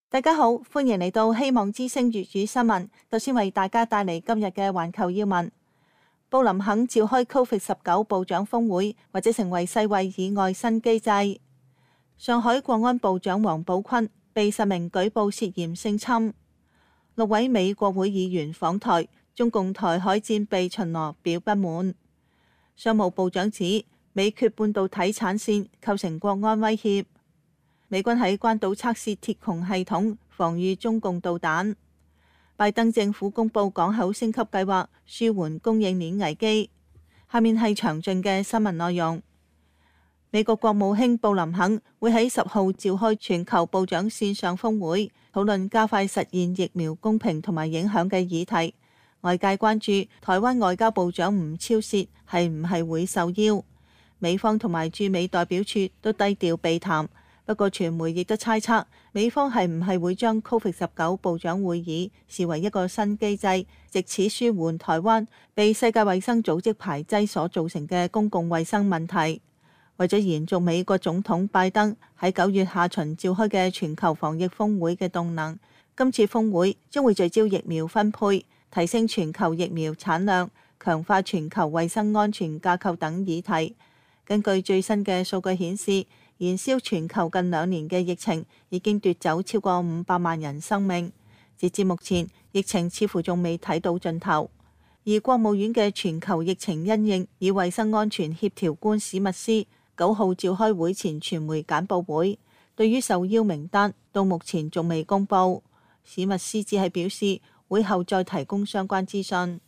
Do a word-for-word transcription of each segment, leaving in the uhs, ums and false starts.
大家好，歡迎嚟到希望之聲粵語新聞。首先為大家帶嚟今日嘅環球要聞。布林肯召開 Covid 十九 部長峰會，或者成為世衛以外新機制。上海國安部長王寶坤被實名舉報涉嫌性侵。六位美國會議員訪台，中共台海戰備巡邏表不滿。商務部長指美缺半導體產線構成國安威脅。美軍喺關島測試鐵穹系統，防禦中共導彈。拜登政府公布港口升級計劃，舒緩供應鏈危機。下面係詳盡嘅新聞內容。美國國務卿布林肯會喺十號召開全球部長線上峰會，討論加快實現疫苗公平同埋影響嘅議題。外界關注台灣外交部長吳釗燮係唔係會受邀。美方同埋駐美代表處都低調避談。不過，傳媒亦都猜測美方係唔係會將 Covid 十九 部長會議視為一個新機制，藉此舒緩台灣被世界衛生組織排擠所造成嘅公共衛生問題。為咗延續美國總統拜登喺九月下旬召開嘅全球防疫峰會嘅動能，今次峰會將會聚焦疫苗分配、提升全球疫苗產量、強化全球衛生安全架構等議題。根據最新嘅數據顯示，燃燒全球近兩年嘅疫情已經奪走超過五百萬人生命。截至目前，疫情似乎仲未睇到盡頭。而國務院嘅全球疫情因應與衛生安全協調官史密斯九號召開會前傳媒簡報會，對於受邀名單到目前仲未公佈。史密斯只係表示會後再提供相關資訊。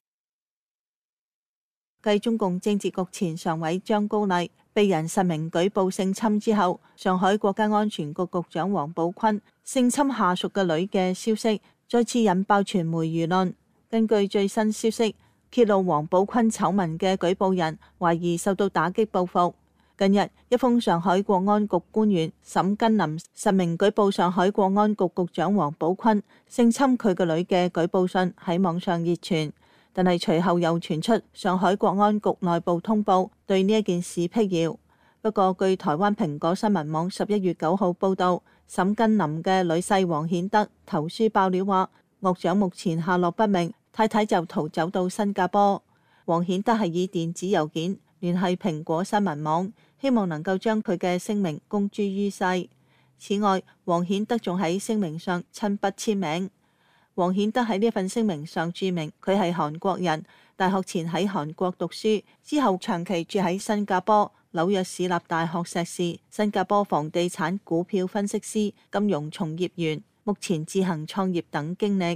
繼中共政治局前常委張高麗被人實名舉報性侵之後，上海國家安全局局長王寶坤性侵下屬嘅女嘅消息再次引爆傳媒輿論。根據最新消息，揭露王寶坤醜聞嘅舉報人懷疑受到打擊報復。近日，一封上海國安局官員沈根林實名舉報上海國安局局長王寶坤性侵佢個女嘅舉報信喺網上熱傳。但係隨後又傳出上海國安局內部通報，對呢一件事闢謠。不過據台灣蘋果新聞網十一月九號報導，沈根林嘅女婿黃顯德投書爆料話，岳丈目前下落不明，太太就逃走到新加坡。黃顯德係以電子郵件聯繫蘋果新聞網，希望能夠將佢嘅聲明公諸於世。此外，黃顯德仲喺聲明上親筆簽名。黃顯德喺呢份聲明上註明佢係韓國人，大學前喺韓國讀書，之後長期住喺新加坡，紐約市立大學碩士，新加坡房地產股票分析師、金融從業員，目前自行創業等經歷。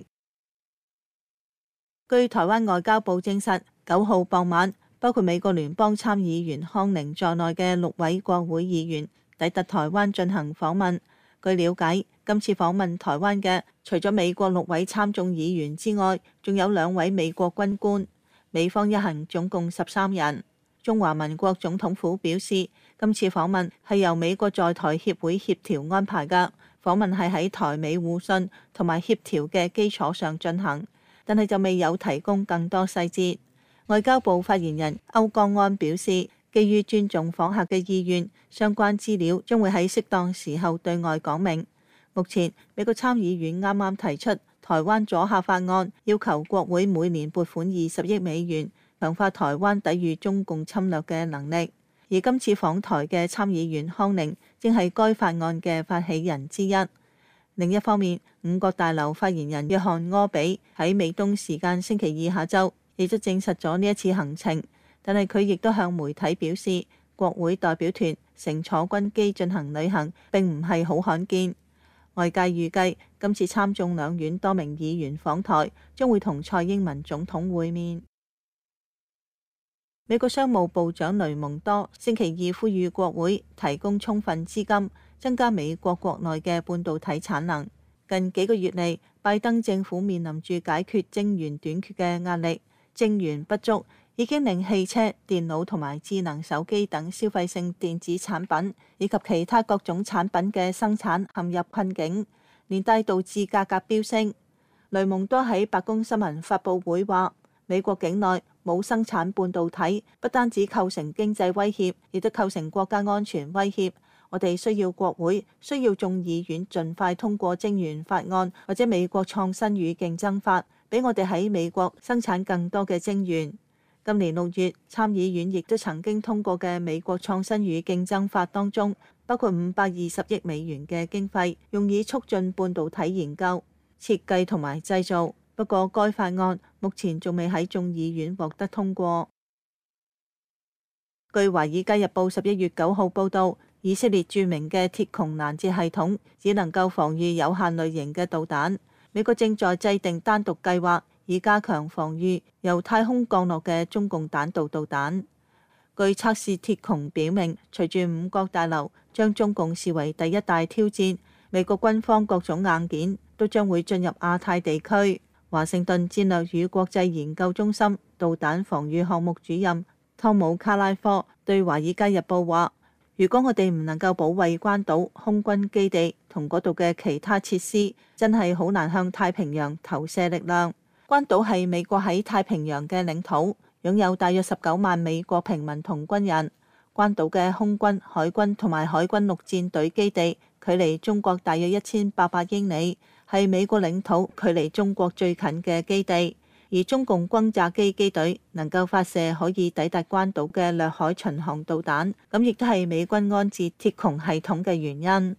據台灣外交部證實，九號傍晚，包括美國聯邦參議員康寧在內嘅六位國會議員抵達台灣進行訪問。據了解，今次訪問台灣嘅除咗美國六位參眾議員之外，仲有兩位美國軍官。美方一行總共十三人。中華民國總統府表示，今次訪問係由美國在台協會協調安排㗎，訪問係喺台美互信同埋協調嘅基礎上進行，但係就未有提供更多細節。外交部發言人歐江安表示，基於尊重訪客嘅意願，相關資料將會喺適當時候對外講明。目前，美國參議院啱啱提出台灣阻嚇法案，要求國會每年撥款二十億美元，強化台灣抵禦中共侵略嘅能力。而今次訪台嘅參議員康寧，正係該法案嘅發起人之一。另一方面，五角大樓發言人約翰柯比喺美東時間星期二下晝，亦都證實咗呢一次行程。但係佢亦都向媒體表示，國會代表團乘坐軍機進行旅行並唔係好罕見。外界預計今次參眾兩院多名議員訪台，將會同蔡英文總統會面。美國商務部長雷蒙多星期二呼籲國會提供充分資金，增加美國國內嘅半導體產能。近幾個月嚟，拜登政府面臨住解決晶圓短缺嘅壓力，晶圓不足已經令汽車、電腦同埋智能手機等消費性電子產品以及其他各種產品嘅生產陷入困境，連帶導致價格飆升。雷蒙多喺白宮新聞發佈會話，美國境內冇生產半導體，不單止構成經濟威脅，亦都構成國家安全威脅。 我哋需要國會，需要眾議院盡快通過晶圓法案或者美國創新與競爭法，俾我哋喺美國生產更多嘅晶圓。今年六月，參議院亦都曾經通過嘅美國創新與競爭法當中，包括五百二十億美元嘅經費，用以促進半導體研究、設計同埋製造。不過，該法案目前仲未喺眾議院獲得通過。據《華爾街日報》十一月九號報導，以色列著名嘅鐵穹攔截系統只能夠防禦有限類型嘅導彈。美國正在制定單獨計劃，以加強防禦由太空降落嘅中共彈道導彈。據測試鐵穹表明，隨住五角大樓將中共視為第一大挑戰，美國軍方各種硬件都將會進入亞太地區。華盛頓戰略與國際研究中心導彈防禦項目主任湯姆卡拉科對《華爾街日報》話：如果我哋唔能夠保衛關島空軍基地同嗰度嘅其他設施，真係好難向太平洋投射力量。關島係美國喺太平洋嘅領土，擁有大約十九萬美國平民同軍人。關島嘅空軍、海軍同埋海軍陸戰隊基地距離中國大約一千八百英里，係美國領土距離中國最近嘅基地。而中共轟炸機機隊能夠發射可以抵達關島嘅掠海巡航導彈，咁亦都係美軍安置鐵穹系統嘅原因。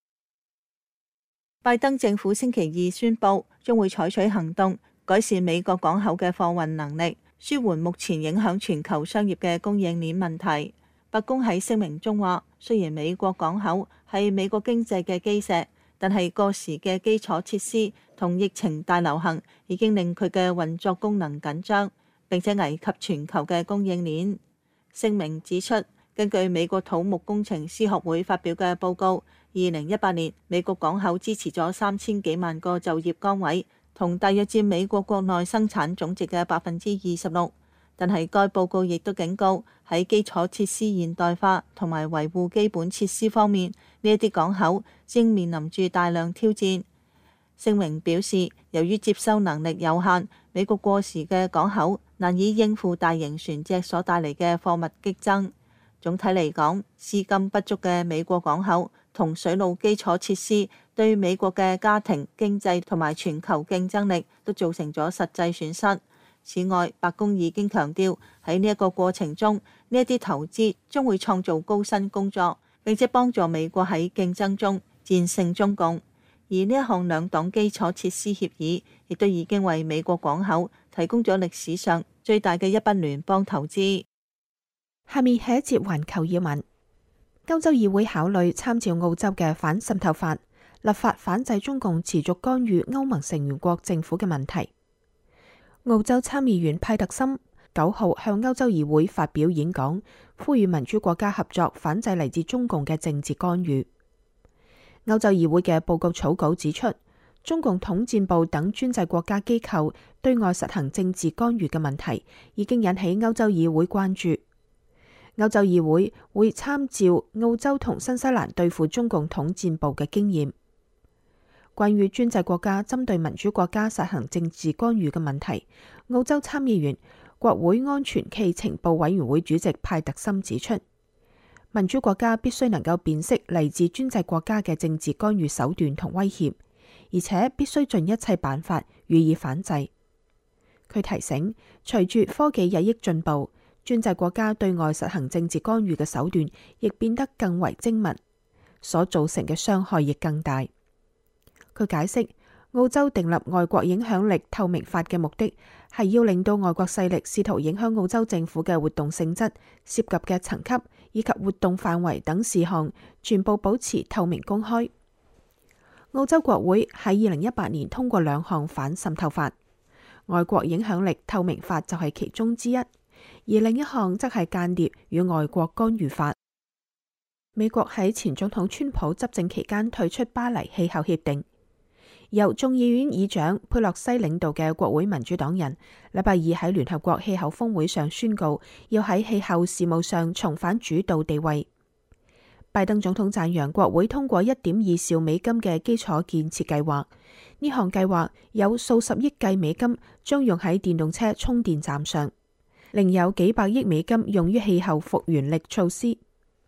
拜登政府星期二宣布，將會採取行動，改善美國港口嘅貨運能力，舒緩目前影響全球商業嘅供應鏈問題。白宮喺聲明中話，雖然美國港口係美國經濟嘅基石，但係過時嘅基礎設施同疫情大流行已經令佢嘅運作功能緊張，並且危及全球嘅供應鏈。聲明指出，根據美國土木工程師學會發表嘅報告，二零一八年美國港口支持咗三千幾萬個就業崗位，同大約佔美國國內生產總值嘅百分之二十六。但係該報告亦都警告，喺基礎設施現代化同埋維護基本設施方面，呢一啲港口正面臨住大量挑戰。聲明表示，由於接收能力有限，美國過時嘅港口難以應付大型船隻所帶嚟嘅貨物激增。總體嚟講，資金不足嘅美國港口同水路基礎設施對美國嘅家庭經濟同埋全球競爭力都造成咗實際損失。此外，白宮已經強調喺呢一個過程中，呢一啲投資將會創造高薪工作，並且幫助美國喺競爭中戰勝中共。而呢一項兩黨基礎設施協議，亦都已經為美國港口提供咗歷史上最大嘅一筆聯邦投資。 下面係一節環球要聞。歐洲議會考慮參照澳洲嘅反滲透法，立法反制中共持續干預歐盟成員國政府嘅問題。澳洲參議員派特森九號向歐洲議會發表演講，呼籲民主國家合作反制嚟自中共嘅政治干預。歐洲議會嘅報告草稿指出，中共統戰部等專制國家機構對外實行政治干預嘅問題，已經引起歐洲議會關注。歐洲議會會參照澳洲同新西蘭對付中共統戰部嘅經驗。關於專制國家針對民主國家實行政治干預嘅問題，澳洲參議員、國會安全暨情報委員會主席派特森指出，民主國家必須能夠辨識嚟自專制國家嘅政治干預手段同威脅，而且必須盡一切辦法予以反制。佢提醒，隨住科技日益進步，專制國家對外實行政治干預嘅手段亦變得更為精密，所造成嘅傷害亦更大。佢解釋，澳洲訂立外國影響力透明法嘅目的係要令到外國勢力試圖影響澳洲政府嘅活動性質、涉及嘅層級以及活動範圍等事項全部保持透明公開。澳洲國會喺二零一八年通過兩項反滲透法，外國影響力透明法就係其中之一，而另一項則係間諜與外國干預法。美國喺前總統川普執政期間退出巴黎氣候協定。由眾議院議長佩洛西領導嘅國會民主黨人禮拜二喺聯合國氣候峰會上宣告，要喺氣候事務上重返主導地位。拜登總統讚揚國會通過一點二兆美金嘅基礎建設計劃，呢項計劃有數十億計美金將用喺電動車充電站上，另有幾百億美金用於氣候復原力措施。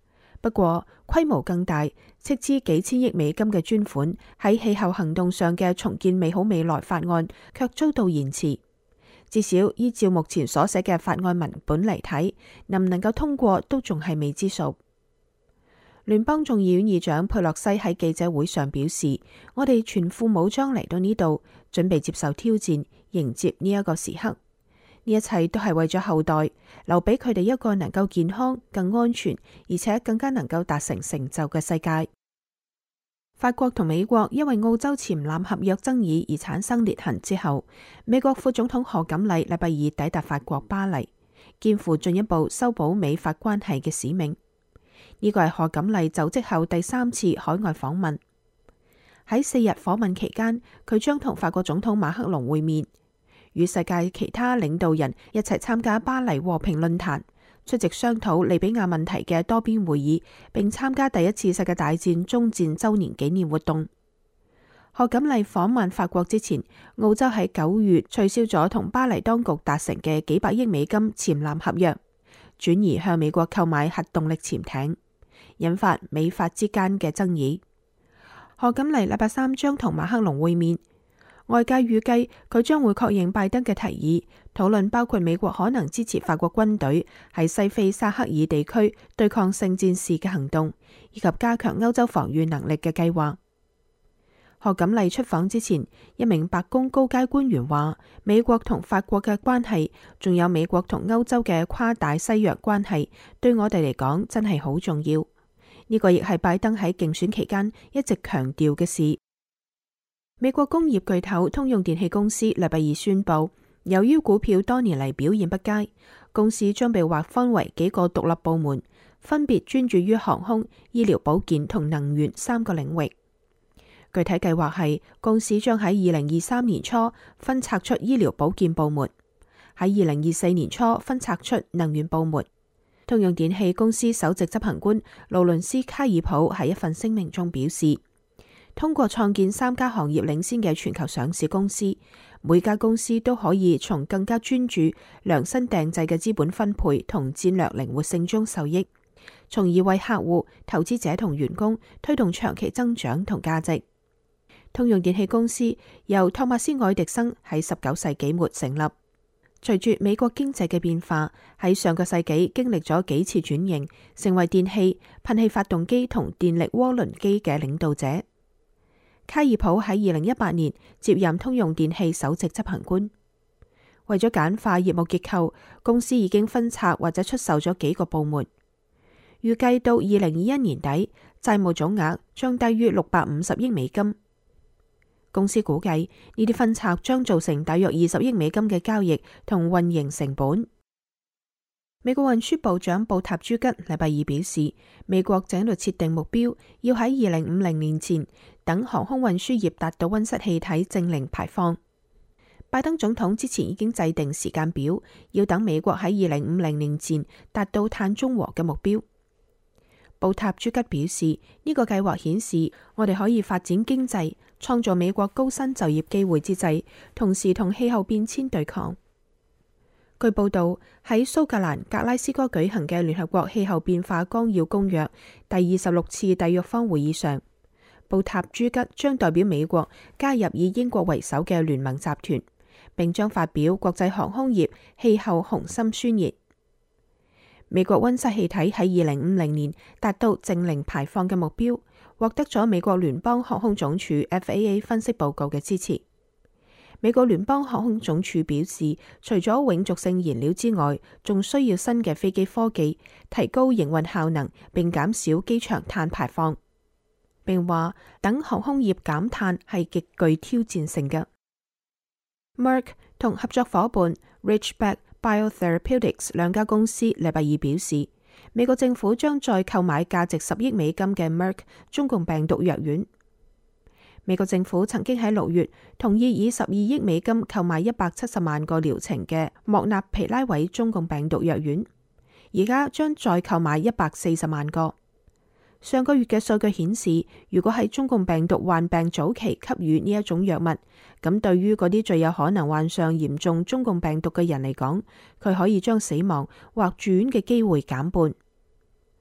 不過規模更大、斥資幾千億美金嘅專款喺氣候行動上嘅重建美好未來法案卻遭到延遲。至少依照目前所寫嘅法案文本嚟睇，能唔能夠通過都仲係未知數。聯邦眾議院議長佩洛西喺記者會上表示：我哋全副武裝嚟到呢度，準備接受挑戰，迎接呢一個時刻。呢一切都係為咗後代，留俾佢哋一個能夠健康、更安全，而且更加能夠達成成就嘅世界。法國同美國因為澳洲潛艦合約爭議而產生裂痕之後，美國副總統賀錦麗禮拜二抵達法國巴黎，肩負進一步修補美法關係嘅使命。呢個係賀錦麗就職後第三次海外訪問。喺四日訪問期間，佢將同法國總統馬克龍會面，與世界其他領導人一齊參加巴黎和平論壇，出席商討利比亞問題嘅多邊會議，並參加第一次世界大戰終戰周年紀念活動。賀錦麗訪問法國之前，澳洲喺九月取消咗同巴黎當局達成嘅幾百億美金潛艦合約，轉而向美國購買核動力潛艇，引發美法之間嘅爭議。賀錦麗禮拜三將同馬克龍會面，外界預計佢將會確認拜登嘅提議，討論包括美國可能支持法國軍隊喺西非沙克爾地區對抗聖戰士嘅行動，以及加強歐洲防禦能力嘅計劃。賀錦麗出訪之前，一名白宮高階官員話：美國同法國嘅關係，仲有美國同歐洲嘅跨大西洋關係，對我哋嚟講真係好重要。呢個亦係拜登喺競選期間一直強調嘅事。美國工業巨頭通用電氣公司禮拜二宣布，由於股票多年嚟表現不佳，公司將被劃分為幾個獨立部門，分別專注於航空、醫療保健同能源三個領域。具體計劃係，公司將喺二零二三年初分拆出醫療保健部門，喺二零二四年初分拆出能源部門。通用電氣公司首席執行官勞倫斯卡爾普喺一份聲明中表示，通過創建三家行業領先嘅全球上市公司，每家公司都可以從更加專注、量身訂製嘅資本分配同戰略靈活性中受益，從而為客戶、投資者同員工推動長期增長同價值。通用電氣公司由托馬斯愛迪生喺十九世紀末成立，隨住美國經濟嘅變化，喺上個世紀經歷咗幾次轉型，成為電氣、噴氣發動機同電力渦輪機嘅領導者。卡爾普喺二零一八年接任通用電氣首席執行官。為咗簡化業務結構，公司已經分拆或者出售咗幾個部門。預計到二零二一年底，債務總額將低於六百五十億美金。公司估計呢啲分拆將造成大約二十億美金嘅交易同運營成本。美國運輸部長布塔朱吉禮拜二表示，美國正喺度設定目標，要喺二零五零年前等航空運輸業達到溫室氣體淨零排放。拜登總統之前已經制定時間表，要等美國喺二零五零年前達到碳中和嘅目標。布塔朱吉表示，呢個計劃顯示我哋可以發展經濟，創造美國高薪就業機會之際，同時同氣候變遷對抗。據報道，喺蘇格蘭格拉斯哥舉行嘅聯合國氣候變化綱要公約第二十六次締約方會議上，布塔朱吉將代表美國加入以英國為首嘅聯盟集團，並將發表國際航空業氣候雄心宣言。美國溫室氣體喺二零五零年達到淨零排放嘅目標，獲得咗美國聯邦航空總署 F A A 分析報告嘅支持。美國聯邦航空總署表示，除咗永續性燃料之外，仲需要新嘅飛機科技，提高營運效能，並減少機場碳排放。並話等航空業減碳係極具挑戰性嘅。Merck 同合作夥伴 Ridgeback Biotherapeutics 兩家公司禮拜二表示，美國政府將再購買價值十億美金嘅 Merck 中共病毒藥丸。美國政府曾經喺六月同意以十二億美金購買一百七十萬個療程嘅莫納皮拉韋中共病毒藥丸，而家將再購買一百四十萬個。上個月嘅數據顯示，如果喺中共病毒患病早期給予呢一種藥物，咁對於嗰啲最有可能患上嚴重中共病毒嘅人嚟講，佢可以將死亡或住院嘅機會減半。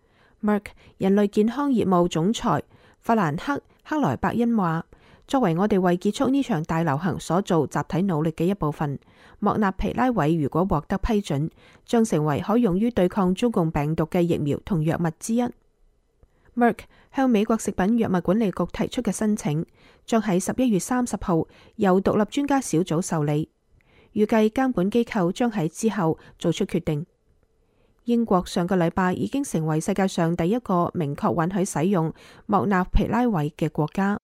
Merck 人類健康業務總裁法蘭克·克萊伯恩話：作為我哋為結束呢場大流行所做集體努力嘅一部分，莫納皮拉韋如果獲得批准，將成為可用於對抗中共病毒嘅疫苗同藥物之一。Merck 向美國食品藥物管理局提出嘅申請，將喺十一月三十號由獨立專家小組受理，預計監管機構將喺之後做出決定。英國上個禮拜已經成為世界上第一個明確允許使用莫納皮拉韋嘅國家。